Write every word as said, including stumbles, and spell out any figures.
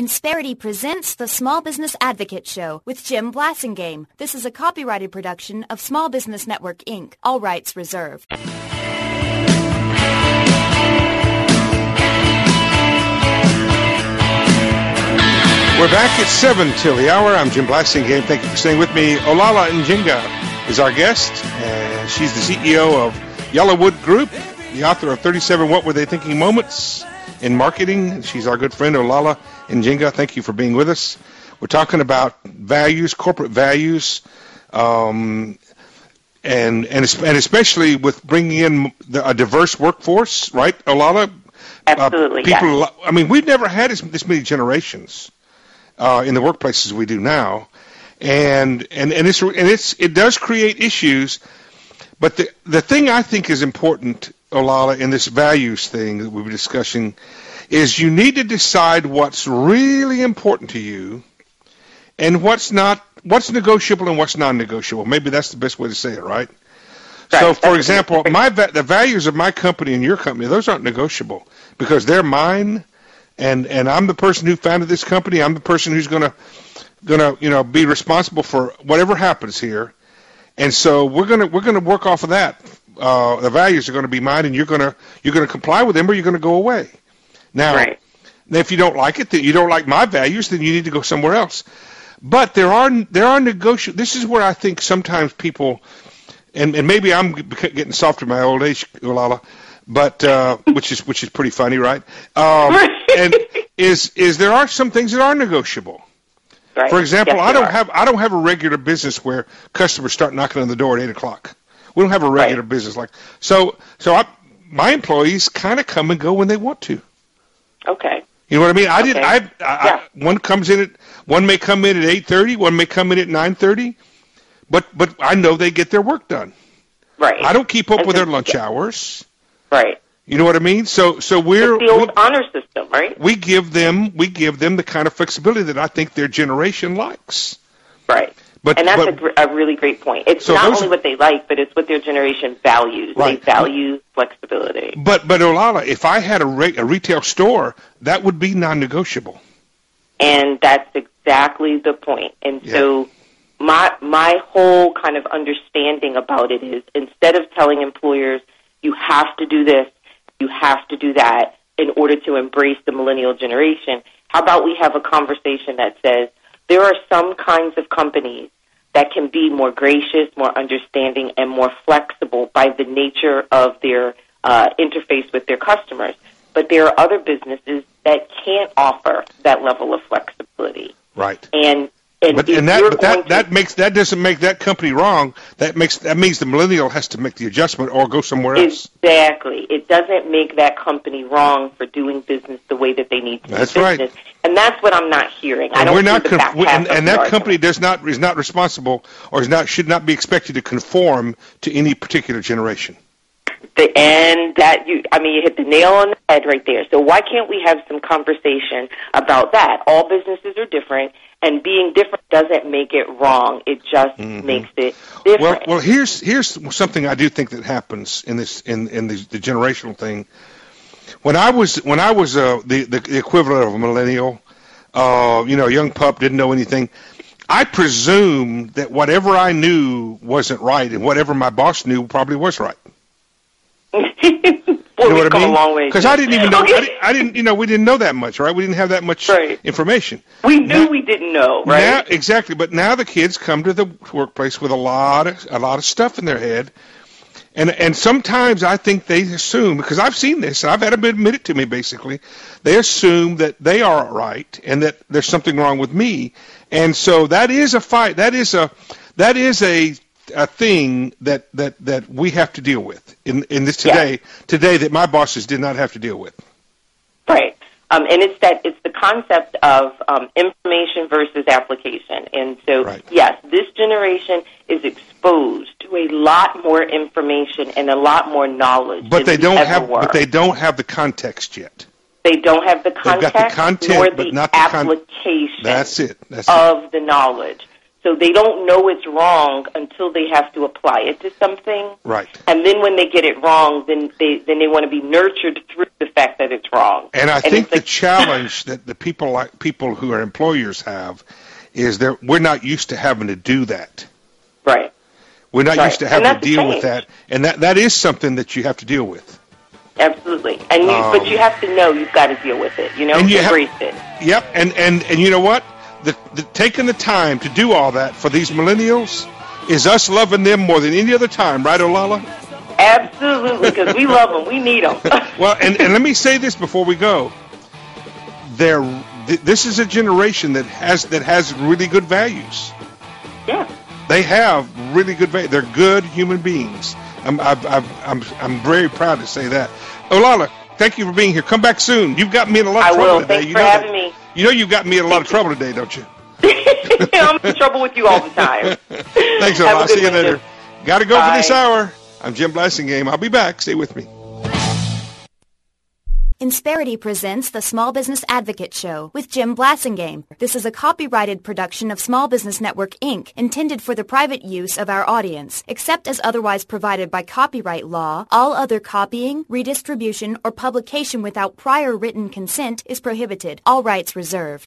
Insperity presents the Small Business Advocate Show with Jim Blasingame. This is a copyrighted production of Small Business Network, Incorporated. All rights reserved. We're back at seven till the hour. I'm Jim Blasingame. Thank you for staying with me. Olala Njinga is our guest, and she's the C E O of Yellowwood Group, the author of thirty-seven What Were They Thinking Moments in Marketing. She's our good friend, Olala Njinga. Thank you for being with us. We're talking about values, corporate values, um, and, and and especially with bringing in the, a diverse workforce, right, Olala? Absolutely, uh, people, yes. I mean, we've never had this, this many generations uh, in the workplaces we do now, and and and it's and it's it does create issues. But the the thing I think is important, Olala, in this values thing that we were discussing, is you need to decide what's really important to you and what's not, what's negotiable and what's non-negotiable. Maybe that's the best way to say it, right? Right. So, for example, my the values of my company and your company, those aren't negotiable because they're mine, and, and I'm the person who founded this company. I'm the person who's gonna gonna you know be responsible for whatever happens here, and so we're gonna we're gonna work off of that. Uh, the values are going to be mine, and you're gonna you're gonna comply with them, or you're going to go away. Now, right. if you don't like it, that you don't like my values, then you need to go somewhere else. But there are there are negotiations. This is where I think sometimes people, and, and maybe I'm getting soft in my old age, Olala, but uh, which is which is pretty funny, right? Um, and is is there are some things that are negotiable. Right. For example, yes, I don't are. have I don't have a regular business where customers start knocking on the door at eight o'clock. We don't have a regular right. business like so. So I, my employees kind of come and go when they want to. Okay. You know what I mean? I okay. did. I, I, yeah. I one comes in at one may come in at eight thirty. One may come in at nine thirty. But but I know they get their work done. Right. I don't keep up and with so, their lunch yeah. hours. Right. You know what I mean? So so we're it's the old we, honor system, right? We give them we give them the kind of flexibility that I think their generation likes. Right. But, and that's but, a, gr- a really great point. It's so not only are, what they like, but it's what their generation values. Right. They value flexibility. But, but Olala, if I had a, re- a retail store, that would be non-negotiable. And that's exactly the point. And yeah. so my my whole kind of understanding about it is instead of telling employers, you have to do this, you have to do that in order to embrace the millennial generation, how about we have a conversation that says there are some kinds of companies that can be more gracious, more understanding, and more flexible by the nature of their uh, interface with their customers. But there are other businesses that can't offer that level of flexibility. Right. And and, but, if and that you're but going that, to, that makes that doesn't make that company wrong. That makes that means the millennial has to make the adjustment or go somewhere else. Exactly. It doesn't make that company wrong for doing business the way that they need to that's do business. Right. And that's what I'm not hearing. And I don't we're not the conf- back we, half and, of and the that argument. company does not is not responsible or is not should not be expected to conform to any particular generation. The, and that you, I mean, you hit the nail on the head right there. So why can't we have some conversation about that? All businesses are different, and being different doesn't make it wrong. It just mm-hmm. makes it different. Well, well, here's here's something I do think that happens in this in in the, the generational thing. When I was when I was uh, the, the the equivalent of a millennial, uh, you know, young pup, didn't know anything. I presumed that whatever I knew wasn't right, and whatever my boss knew probably was right. Boy, you know what I mean? A long way. Because I didn't even know. Okay. I, didn't, I didn't, you know, we didn't know that much, right? We didn't have that much right. information. We knew now, we didn't know, right? Now, exactly. But now the kids come to the workplace with a lot of a lot of stuff in their head, and and sometimes I think they assume, because I've seen this, and I've had them admit it to me. Basically, they assume that they are right and that there's something wrong with me, and so that is a fight. That is a that is a a thing that, that, that we have to deal with in, in this today yeah. today that my bosses did not have to deal with. Right. Um, and it's that it's the concept of um, information versus application. And so, right. yes, this generation is exposed to a lot more information and a lot more knowledge. But they than don't we ever have. were. But they don't have the context yet. They don't have the context, They've got the content, nor but the not the con- application. That's it. That's of it. the knowledge. So they don't know it's wrong until they have to apply it to something. Right. And then when they get it wrong, then they then they want to be nurtured through the fact that it's wrong. And I and think the like, challenge that the people like people who are employers have is that we're not used to having to do that. Right. We're not right. used to having to deal change. with that, and that that is something that you have to deal with. Absolutely. And you, Um, but you have to know you've got to deal with it. You know, and you embrace have, it. Yep. And, and, and you know what? The, the taking the time to do all that for these millennials is us loving them more than any other time, right, Olala? Absolutely, because we love them. We need them. Well, and, and let me say this before we go. They're, th- this is a generation that has that has really good values. Yeah. They have really good values. They're good human beings. I'm, I've, I've, I'm, I'm very proud to say that. Olala, thank you for being here. Come back soon. You've got me in a lot of I trouble will. today. Thanks you for know having that. me. You know you've got me in a lot of trouble today, don't you? I'm in trouble with you all the time. Thanks, Have a Olala. good See you one, later. Jim. Got to go Bye. for this hour. I'm Jim Blassingame. I'll be back. Stay with me. Insperity presents the Small Business Advocate Show with Jim Blassingame. This is a copyrighted production of Small Business Network, Incorporated, intended for the private use of our audience. Except as otherwise provided by copyright law, all other copying, redistribution, or publication without prior written consent is prohibited. All rights reserved.